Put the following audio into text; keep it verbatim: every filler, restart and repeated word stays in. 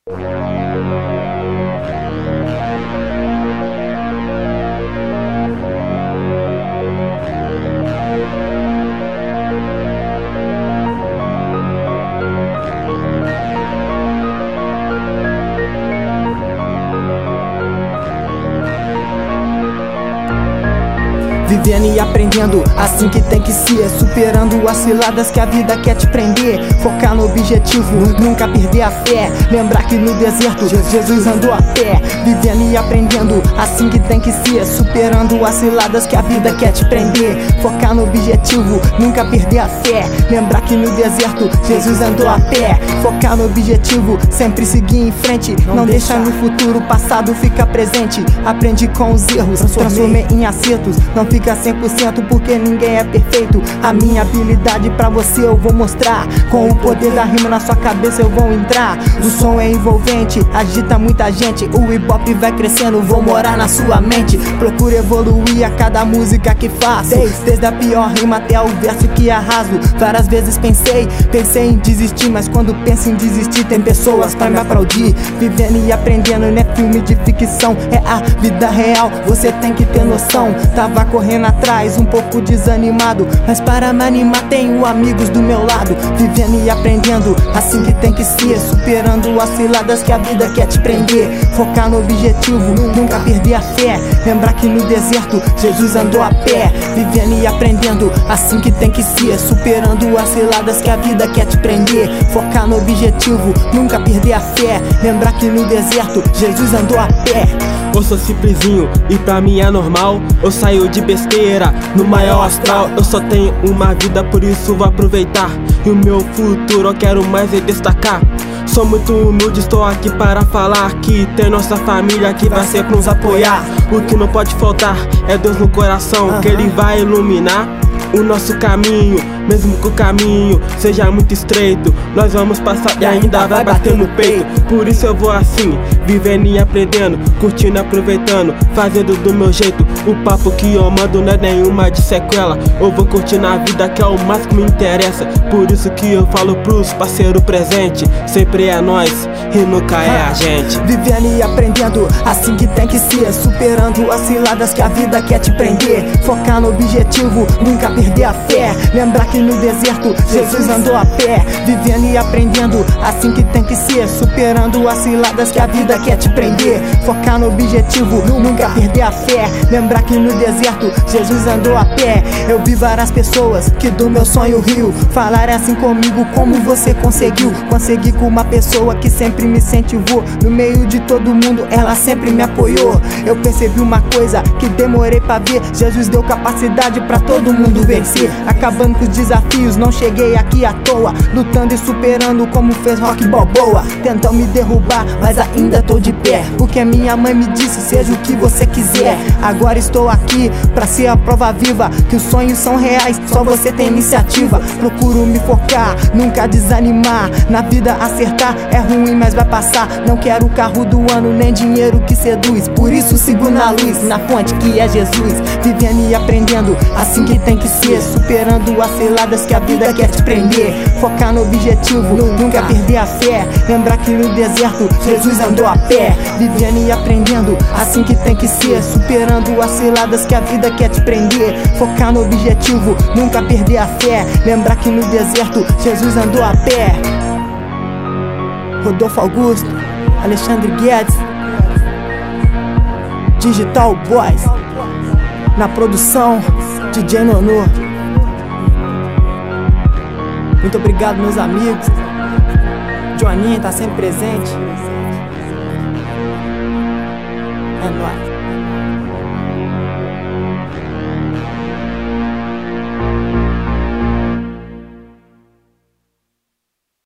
Vivendo e aprendendo, assim que tem que ser. Superando as ciladas que a vida quer te prender. Focar no objetivo, nunca perder a fé. Lembrar que no deserto Jesus andou a pé. Vivendo e aprendendo, assim que tem que ser. Superando as ciladas que a vida quer te prender. Focar no objetivo, nunca perder a fé. Lembrar que no deserto Jesus andou a pé. Focar no objetivo, sempre seguir em frente. Não deixa no futuro, o passado fica presente. Aprende com os erros, transformei em acertos. Não fica cem por cento porque ninguém é perfeito. A minha habilidade pra você eu vou mostrar. Com o poder da rima na sua cabeça eu vou entrar. O som é envolvente, agita muita gente. O hip hop vai crescendo, vou morar na sua mente. Procuro evoluir a cada música que faço. Desde a pior rima até o verso que arraso. Várias vezes pensei, pensei em desistir. Mas quando penso em desistir tem pessoas pra me aplaudir. Vivendo e aprendendo, não é filme de ficção, é a vida real, você tem que ter noção. Tava correndo atrás, um pouco desanimado, mas para me animar tenho amigos do meu lado. Vivendo e aprendendo, assim que tem que ser. Superando as ciladas que a vida quer te prender. Focar no objetivo, nunca perder a fé. Lembrar que no deserto Jesus andou a pé. Vivendo e aprendendo, assim que tem que ser. Superando as ciladas que a vida quer te prender. Focar no objetivo, nunca perder a fé. Lembrar que no deserto Jesus andou a pé. Eu sou simplesinho e pra mim é normal. Eu saio de besteira no maior astral. Eu só tenho uma vida, por isso vou aproveitar. E o meu futuro eu quero mais é destacar. Sou muito humilde, estou aqui para falar que tem nossa família que vai sempre nos apoiar. O que não pode faltar é Deus no coração, que Ele vai iluminar o nosso caminho. Mesmo que o caminho seja muito estreito, nós vamos passar e ainda vai bater no peito. Por isso eu vou assim, vivendo e aprendendo, curtindo e aproveitando, fazendo do meu jeito. O papo que eu mando não é nenhuma de sequela. Eu vou curtindo a vida que é o mais que me interessa. Por isso que eu falo pros parceiros presentes, sempre é nós e nunca é a gente. Vivendo e aprendendo, assim que tem que ser. Superando as ciladas que a vida quer te prender. Focar no objetivo, nunca perder a fé. Lembrar que no deserto Jesus andou a pé. Vivendo e aprendendo, assim que tem que ser. Superando as ciladas que a vida quer te prender. Focar no objetivo, nunca perder a fé. Lembrar que no deserto Jesus andou a pé. Eu vi várias pessoas que do meu sonho riu. Falar assim comigo, como você conseguiu. Consegui com uma pessoa que sempre me incentivou. No meio de todo mundo ela sempre me apoiou. Eu percebi uma coisa que demorei pra ver. Jesus deu capacidade pra todo mundo vencer. Acabando com os desafios, não cheguei aqui à toa. Lutando e superando como fez Rock Balboa. Tentam me derrubar, mas ainda tô de pé. Porque minha mãe me disse, seja o que você quiser. Agora estou aqui pra ser a prova viva que os sonhos são reais, só você tem iniciativa. Procuro me focar, nunca desanimar. Na vida acertar é ruim, mas vai passar. Não quero o carro do ano, nem dinheiro que seduz. Por isso sigo na luz, na fonte que é Jesus. Vivendo e aprendendo, assim que tem que ser. Superando as ciladas que a vida quer te prender. Focar no objetivo, nunca perder a fé. Lembrar que no deserto Jesus andou a pé. Vivendo e aprendendo, assim que tem que ser. Superando as ciladas que a vida quer te prender. Focar no objetivo, nunca perder a fé. Lembrar que no deserto Jesus andou a pé. Rodolfo Augusto, Alexandre Guedes, Digital Boys. Na produção, D J Nonô. Muito obrigado, meus amigos. Joaninha tá sempre presente. É nóis.